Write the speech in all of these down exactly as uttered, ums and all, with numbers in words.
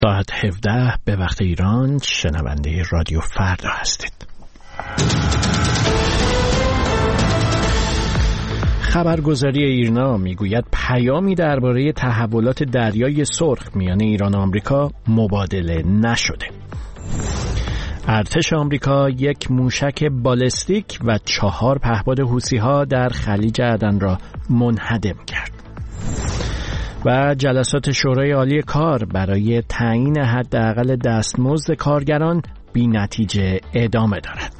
ساعت هفده به وقت ایران، شنونده رادیو فردا هستید. خبرگزاری ایرنا میگوید پیامی درباره تحولات دریای سرخ میان ایران و آمریکا مبادله نشده. ارتش آمریکا یک موشک بالستیک و چهار پهپاد حوثی‌ها در خلیج عدن را منهدم کرد. و جلسات شورای عالی کار برای تعیین حداقل دستمزد کارگران بی نتیجه ادامه دارد.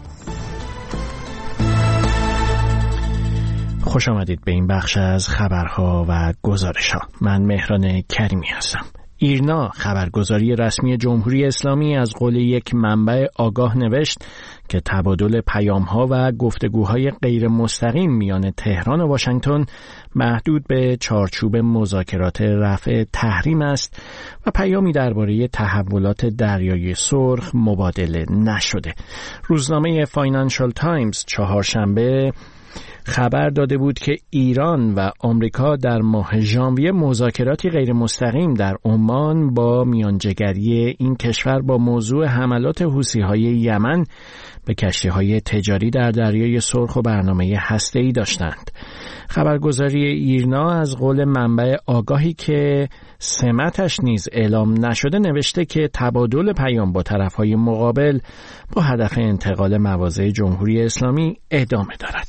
خوش آمدید به این بخش از خبرها و گزارش‌ها. من مهران کریمی هستم. ایرنا خبرگزاری رسمی جمهوری اسلامی از قول یک منبع آگاه نوشت که تبادل پیام‌ها و گفتگوهای غیر مستقیم میان تهران و واشنگتن محدود به چارچوب مذاکرات رفع تحریم است و پیامی درباره تحولات دریای سرخ مبادله نشده. روزنامه فاینانشال تایمز چهارشنبه خبر داده بود که ایران و آمریکا در ماه ژانویه مذاکراتی غیر مستقیم در عمان با میانجیگری این کشور با موضوع حملات حوثی‌های یمن به کشتی‌های تجاری در دریای سرخ و برنامه هسته‌ای داشتند. خبرگزاری ایرنا از قول منبع آگاهی که سمتش نیز اعلام نشده نوشته که تبادل پیام با طرف‌های مقابل با هدف انتقال مواضع جمهوری اسلامی ادامه دارد.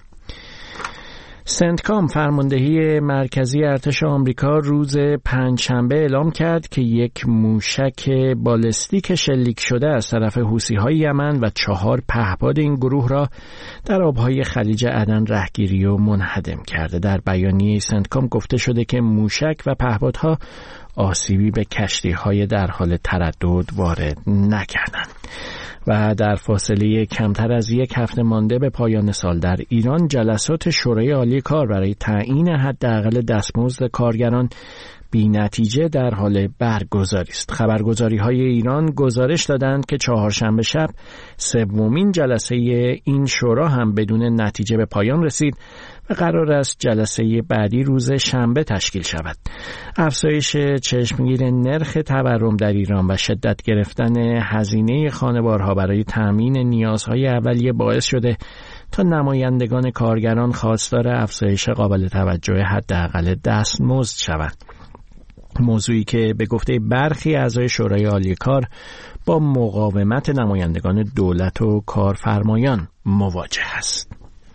سنتکام فرماندهی مرکزی ارتش آمریکا روز پنجشنبه اعلام کرد که یک موشک بالستیک شلیک شده از طرف حوثی‌های یمن و چهار پهپاد این گروه را در آبهای خلیج عدن رهگیری و منهدم کرده. در بیانیه سنتکام گفته شده که موشک و پهپادها آسیبی به کشتی‌های در حال تردد وارد نکردند. و در فاصله کمتر از یک هفته مانده به پایان سال در ایران جلسات شورای عالی کار برای تعیین حداقل دستمزد کارگران بی نتیجه در حال برگزاری است. خبرگزاری‌های ایران گزارش دادند که چهارشنبه شب سومین جلسه این شورا هم بدون نتیجه به پایان رسید و قرار است جلسه بعدی روز شنبه تشکیل شود. افزایش چشمگیر نرخ تورم در ایران و شدت گرفتن هزینه خانوارها برای تأمین نیازهای اولیه باعث شده تا نمایندگان کارگران خواستار افزایش قابل توجه حداقل دستمزد شوند. موضوعی که به گفته برخی اعضای شورای عالی کار با مقاومت نمایندگان دولت و کارفرمایان مواجه است.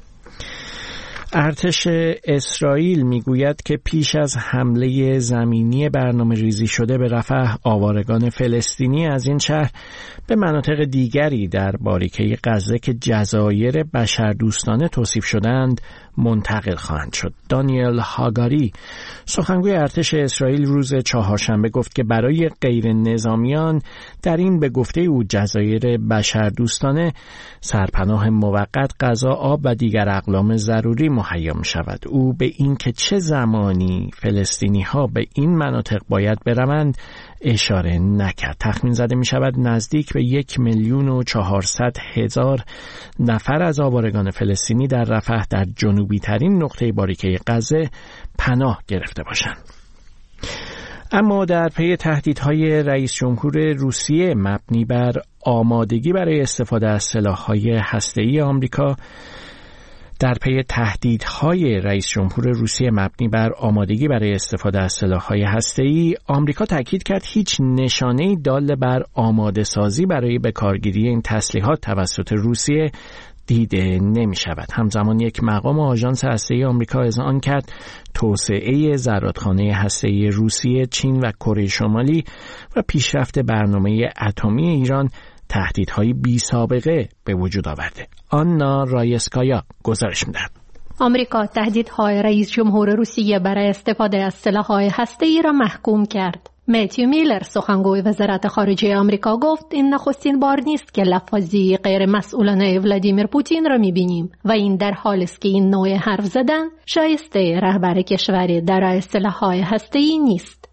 ارتش اسرائیل میگوید که پیش از حمله زمینی برنامه ریزی شده به رفح، آوارگان فلسطینی از این شهر به مناطق دیگری در باریکه غزه که جزایر بشردوستانه توصیف شدند منتقل خواهند شد. دانیل هاگاری سخنگوی ارتش اسرائیل روز چهارشنبه گفت که برای غیر نظامیان در این به گفته او جزایر بشردوستانه سرپناه موقت، غذا، آب و دیگر اقلام ضروری مهیا می شود. او به این که چه زمانی فلسطینی ها به این مناطق باید بروند اشاره نکرد. تخمین زده می شود نزدیک به یک میلیون و چهارصد هزار نفر از آوارگان فلسطینی در رفح در جنوبی ترین نقطه باریکه غزه پناه گرفته باشند. اما در پی تهدیدهای رئیس جمهور روسیه مبنی بر آمادگی برای استفاده از سلاح‌های هسته‌ای آمریکا در پی تهدیدهای رئیس جمهور روسیه مبنی بر آمادگی برای استفاده از سلاح‌های هسته‌ای، آمریکا تاکید کرد هیچ نشانه‌ای دال بر آماده سازی برای بکارگیری این تسلیحات توسط روسیه دیده نمی شود. همزمان یک مقام آژانس هسته‌ای آمریکا اذعان کرد توسعه زرادخانه هسته‌ای روسیه، چین و کره شمالی و پیشرفت برنامه اتمی ایران تهدیدهای بی سابقه به وجود آورده. آنا رایسکایا گزارش می‌دهد. آمریکا تهدیدهای رئیس جمهور روسیه برای استفاده از سلاح‌های هسته‌ای را محکوم کرد. متیو میلر سخنگوی وزارت خارجه آمریکا گفت این نخستین بار نیست که لفاظی غیر مسئولانه ولادیمیر پوتین را می‌بینیم و این در حالی است که این نوع حرف زدن شایسته رهبر کشوری در سلاح‌های هسته‌ای نیست.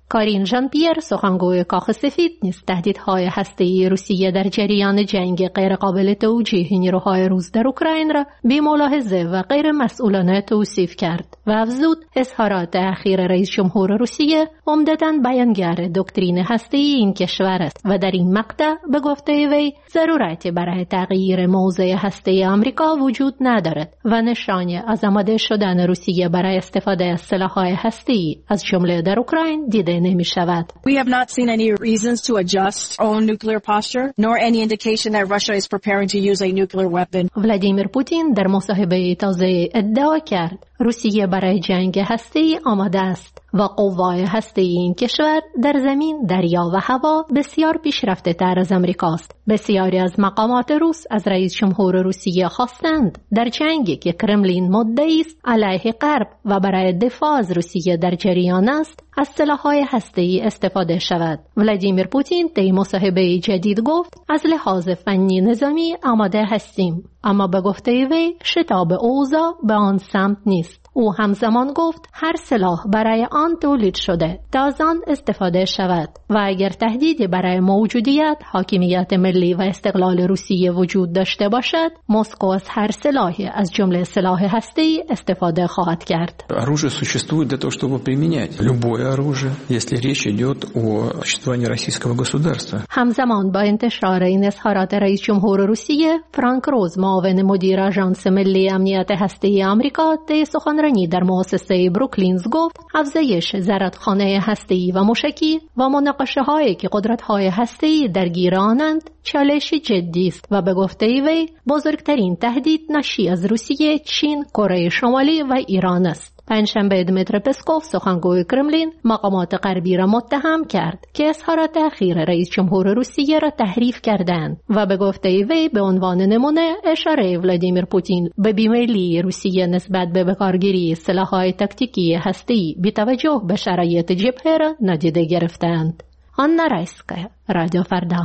کارین ژان پیر سخنگوی کاخ سفید نیز تهدیدهای هسته‌ای روسیه در جریان جنگ غیرقابل توجیه نیروهای روس در اوکراین را بی‌ملاحظه و غیر مسئولانه توصیف کرد و افزود اظهارات اخیر رئیس جمهور روسیه عمدتاً بیانگر دکترین هسته‌ای این کشور است و در این مقطع به گفته وی ضرورتی برای تغییر موضع هسته‌ای آمریکا وجود ندارد و نشانی از آماده شدن روسیه برای استفاده از سلاح‌های هسته‌ای از جمله در اوکراین دیده نمی شود. We have not seen any reasons to adjust our own nuclear posture, nor any indication that Russia is preparing to use a nuclear weapon. ولادیمیر پوتین در مصاحبه تازه ادعا کرد روسیه برای جنگ هسته‌ای آماده است و قوای هسته‌ای این کشور در زمین، دریا و هوا بسیار پیشرفته تر از امریکاست. بسیاری از مقامات روس از رئیس جمهور روسیه خواستند در جنگی که کرملین مدعی است علیه غرب و برای دفاع از روسیه در جریان است از سلاح‌های هسته‌ای استفاده شود. ولادیمیر پوتین در مصاحبه جدید گفت از لحاظ فنی نظامی آماده هستیم، اما به گفته وی شتاب اوضاع به آن سمت نیست. او همزمان گفت هر سلاح برای آن تولید شده تا از آن استفاده شود و اگر تهدیدی برای موجودیت، حاکمیت ملی و استقلال روسیه وجود داشته باشد، مسکو از هر سلاحی از جمله سلاح هسته‌ای استفاده خواهد کرد. Оружие существует для того, чтобы применять любое оружие, если речь идет о существовании российского государства. همزمان با انتشار این اظهارات رئیس جمهور روسیه، فرانک روز معاون مدیر آژانس ملی امنیت هسته‌ای آمریکا طی سخنرانی در مؤسسه بروکلینز گفت افزایش زرادخانه هسته‌ای و موشکی و مناقشه‌هایی که قدرت‌های هسته‌ای درگیر آنند چالشی جدی است و به گفته وی بزرگترین تهدید ناشی از روسیه، چین، کره شمالی و ایران است. پنجشنبه دمیتری پسکوف سخنگوی کرملین مقامات غربی را متهم کرد که اظهارات اخیر رئیس جمهور روسیه را تحریف کردند و به گفته وی به عنوان نمونه اشاره ولادیمیر پوتین به بیمیلی روسیه نسبت به بکارگیری سلاح‌های تاکتیکی هسته‌ای بی توجه به شرایط جبهه را نادیده گرفتند. آنا رایسکا، رادیو فردا.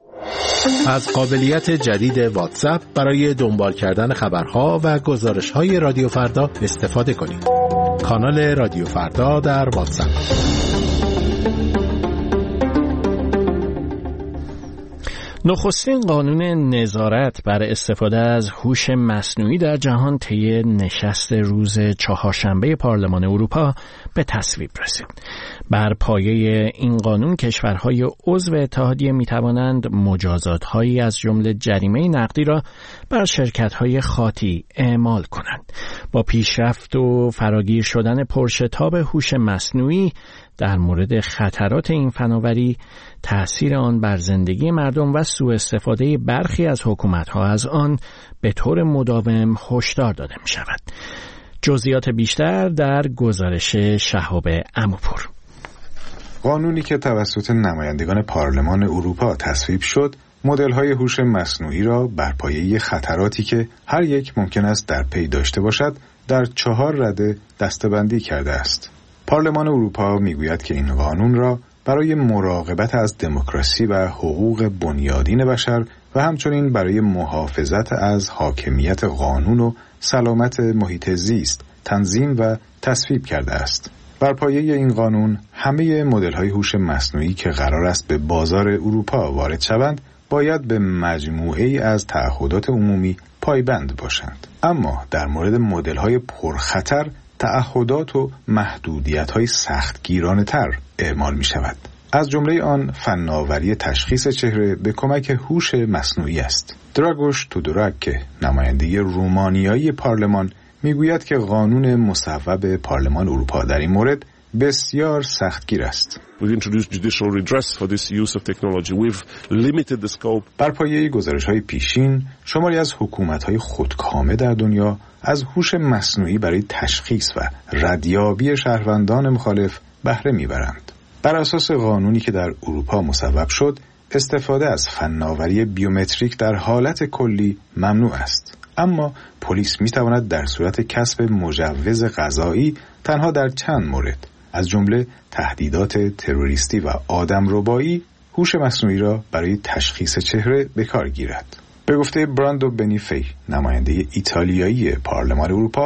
از قابلیت جدید واتساپ برای دنبال کردن خبرها و گزارش‌های رادیو فردا استفاده کنید. کانال رادیو فردا در واتساپ. نخستین قانون نظارت بر استفاده از هوش مصنوعی در جهان طی نشست روز چهارشنبه پارلمان اروپا به تصویب رسید. بر پایه این قانون کشورهای عضو اتحادیه می توانند مجازات‌هایی از جمله جریمه نقدی را بر شرکت‌های خاطی اعمال کنند. با پیشرفت و فراگیر شدن پرشتاب هوش مصنوعی در مورد خطرات این فناوری، تأثیر آن بر زندگی مردم و سوء استفاده برخی از حکومت‌ها از آن به طور مداوم هشدار داده می شود. جزئیات بیشتر در گزارش شهاب عموپور. قانونی که توسط نمایندگان پارلمان اروپا تصویب شد، مدل‌های هوش مصنوعی را بر پایه خطراتی که هر یک ممکن است در پی داشته باشد، در چهار رده دسته‌بندی کرده است. پارلمان اروپا میگوید که این قانون را برای مراقبت از دموکراسی و حقوق بنیادین بشر و همچنین برای محافظت از حاکمیت قانون و سلامت محیط زیست تنظیم و تصویب کرده است. بر پایه این قانون همه مدل‌های هوش مصنوعی که قرار است به بازار اروپا وارد شوند باید به مجموعه‌ای از تعهدات عمومی پایبند باشند. اما در مورد مدل‌های پرخطر تعهدات و محدودیت‌های سختگیرانه‌تر اعمال می‌شود. از جمله آن فناوری تشخیص چهره به کمک هوش مصنوعی است. دراگوش تودوراک که نماینده رومانیایی پارلمان میگوید که قانون مصوب پارلمان اروپا در این مورد بسیار سختگیر است. بر پایه گزارش‌های پیشین، شماری از حکومت‌های خودکامه در دنیا از هوش مصنوعی برای تشخیص و ردیابی شهروندان مخالف بهره می‌برند. بر اساس قانونی که در اروپا مصوب شد، استفاده از فناوری بیومتریک در حالت کلی ممنوع است. اما پلیس می‌تواند در صورت کسب مجوز قضایی تنها در چند مورد، از جمله تهدیدات تروریستی و آدمربایی، هوش مصنوعی را برای تشخیص چهره به کار گیرد. به گفته براندو بنیفی، نماینده ایتالیایی پارلمان اروپا،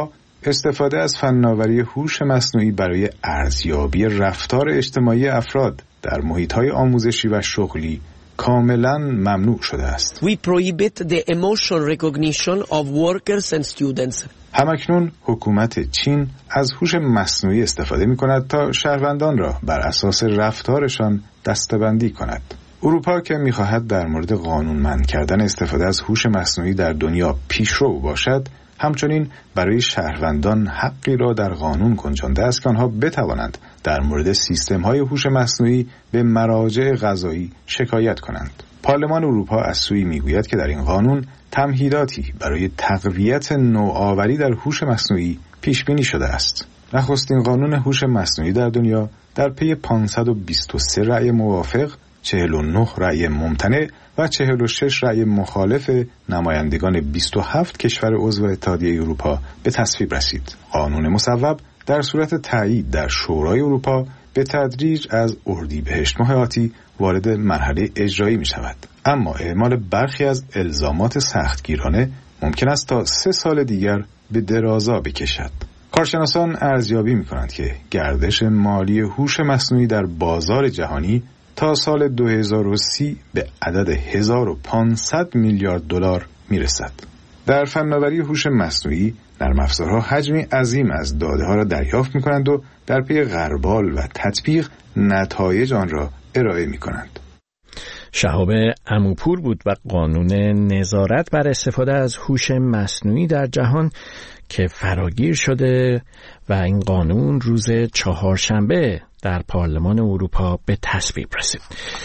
استفاده از فناوری هوش مصنوعی برای ارزیابی رفتار اجتماعی افراد در محیط‌های آموزشی و شغلی کاملا ممنوع شده است. We prohibit the emotional recognition of workers and students. همکنون حکومت چین از هوش مصنوعی استفاده می‌کند تا شهروندان را بر اساس رفتارشان دسته‌بندی کند. اروپا که می‌خواهد در مورد قانونمند کردن استفاده از هوش مصنوعی در دنیا پیشرو باشد، همچنین برای شهروندان حقی را در قانون گنجانده است که آنها بتوانند در مورد سیستم‌های هوش مصنوعی به مراجع قضایی شکایت کنند. پارلمان اروپا از سوی میگوید که در این قانون تمهیداتی برای تقویت نوآوری در هوش مصنوعی پیش بینی شده است. نخستین قانون هوش مصنوعی در دنیا در پی پانصد و بیست و سه رأی موافق، چهل و نه رأی ممتنع و چهل و شش رأی مخالف نمایندگان بیست و هفت کشور عضو اتحادیه اروپا به تصویب رسید. قانون مصوب در صورت تایید در شورای اروپا به تدریج از اردیبهشت ماه آتی وارد مرحله اجرایی می شود. اما اعمال برخی از الزامات سختگیرانه ممکن است تا سه سال دیگر به درازا بکشد. کارشناسان ارزیابی می کنند که گردش مالی هوش مصنوعی در بازار جهانی تا سال دو هزار و سی به عدد هزار و پانصد میلیارد دلار می رسد. در فناوری هوش مصنوعی نرم افزارها حجمی عظیم از داده ها را دریافت می کنند و در پی غربال و تطبیق نتایج آن را ارائه می کنند. شهاب عموپور بود و قانون نظارت بر استفاده از هوش مصنوعی در جهان که فراگیر شده و این قانون روز چهارشنبه در پارلمان اروپا به تصویب رسید.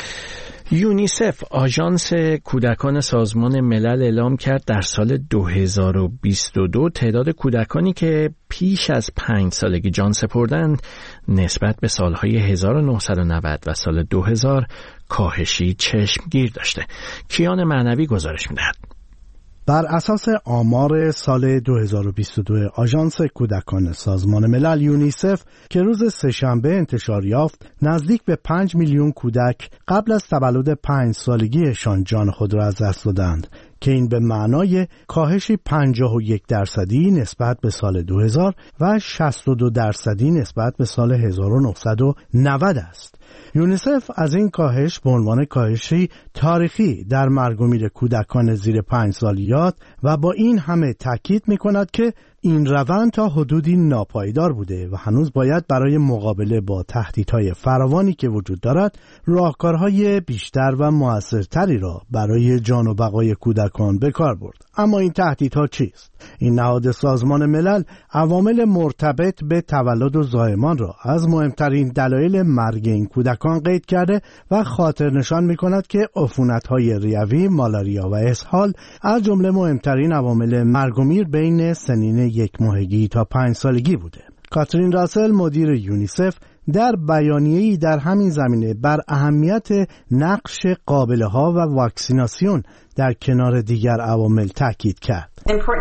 یونیسف، آژانس کودکان سازمان ملل، اعلام کرد در سال دو هزار و بیست و دو تعداد کودکانی که پیش از پنج سالگی جان سپردند نسبت به سالهای هزار و نهصد و نود و سال دو هزار کاهشی چشمگیر داشته. کیان معنوی گزارش می‌دهد. بر اساس آمار سال دو هزار و بیست و دو آژانس کودکان سازمان ملل یونیسف که روز سه‌شنبه انتشار یافت، نزدیک به پنج میلیون کودک قبل از تولد پنج سالگیشان جان خود را از دست دادند که این به معنای کاهشی پنجاه و یک درصدی نسبت به سال دو هزار و شصت و دو درصدی نسبت به سال هزار و نهصد و نود است. یونیسف از این کاهش به عنوان کاهشی تاریخی در مرگ و میر کودکان زیر پنج سال یاد و با این همه تاکید می کند که این روند تا حدودی ناپایدار بوده و هنوز باید برای مقابله با تهدیدهای فراوانی که وجود دارد راهکارهای بیشتر و مؤثرتری را برای جان و بقای کودکان به کار برد. اما این تهدیدها چیست؟ این نهاد سازمان ملل عوامل مرتبط به تولد و زایمان را از مهمترین دلایل مرگ این کودکان قید کرده و خاطر نشان می کند که عفونت‌های ریوی، مالاریا و اسهال از جمله مهمترین عوامل مرگ و میر بین سنین یک ماهگی تا پنج سالگی بوده. کاترین راسل، مدیر یونیسف، در بیانیه‌ای در همین زمینه بر اهمیت نقش قابله‌ها و واکسیناسیون در کنار دیگر عوامل تاکید کرد.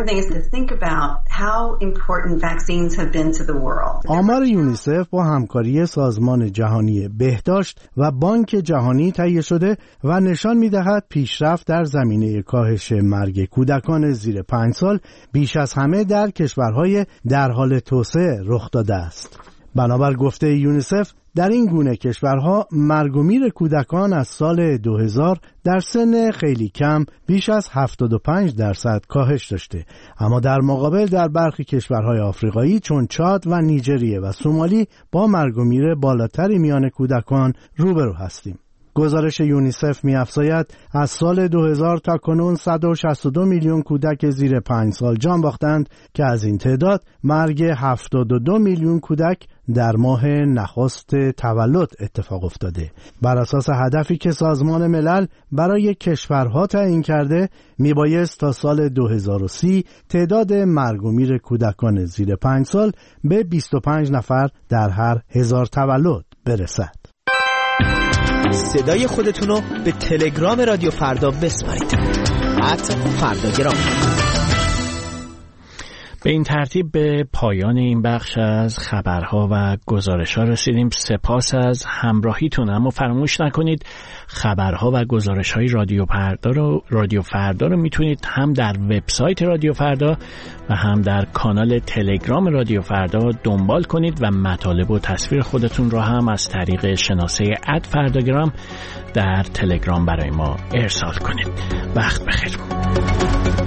آمار یونیسف با همکاری سازمان جهانی بهداشت و بانک جهانی تهیه شده و نشان می‌دهد پیشرفت در زمینه کاهش مرگ کودکان زیر پنج سال بیش از همه در کشورهای در حال توسعه رخ داده است. بنابر گفته یونیسف، در این گونه کشورها مرگ و میر کودکان از سال دو هزار در سن خیلی کم بیش از هفتاد و پنج درصد کاهش داشته، اما در مقابل در برخی کشورهای آفریقایی چون چاد و نیجریه و سومالی با مرگ و میر بالاتری میان کودکان روبرو هستیم. گزارش یونیسف می‌افزاید از سال دو هزار تا کنون صد و شصت و دو میلیون کودک زیر پنج سال جان باختند که از این تعداد مرگ هفتاد و دو میلیون کودک در ماه نخست تولد اتفاق افتاده. بر اساس هدفی که سازمان ملل برای کشورها تعیین کرده، میبایست تا سال دو هزار و سی تعداد مرگ و میر کودکان زیر پنج سال به بیست و پنج نفر در هر هزار تولد برسد. صدای خودتون رو به تلگرام رادیو فردا بسپارید. ات فرداگرام. به این ترتیب به پایان این بخش از خبرها و گزارش‌ها رسیدیم. سپاس از همراهیتون. اما فراموش نکنید خبرها و گزارش‌های رادیو فردا رو رادیو فردا رو میتونید هم در وبسایت رادیو فردا و هم در کانال تلگرام رادیو فردا دنبال کنید و مطالب و تصویر خودتون رو هم از طریق شناسه ات فرداگرام در تلگرام برای ما ارسال کنید. وقت بخیر.